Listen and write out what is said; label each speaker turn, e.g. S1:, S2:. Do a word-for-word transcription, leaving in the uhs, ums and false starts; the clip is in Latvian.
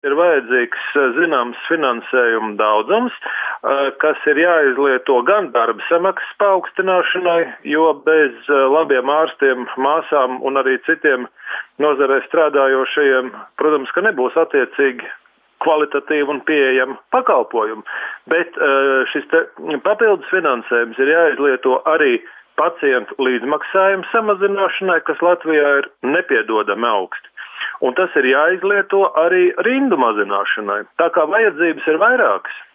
S1: Ir vajadzīgs zināms finansējuma daudzums, kas ir jāizlieto gan darba samaksas paaugstināšanai, jo bez labiem ārstiem, māsām un arī citiem nozarē strādājošajiem, protams, ka nebūs attiecīgi kvalitatīvi un pieejami pakalpojumi. Bet šis papildus finansējums ir jāizlieto arī pacientu līdzmaksājumu samazināšanai, kas Latvijā ir nepiedodami augsti. Un tas ir jāizlieto arī rindu mazināšanai. Tā kā vajadzības ir vairākas.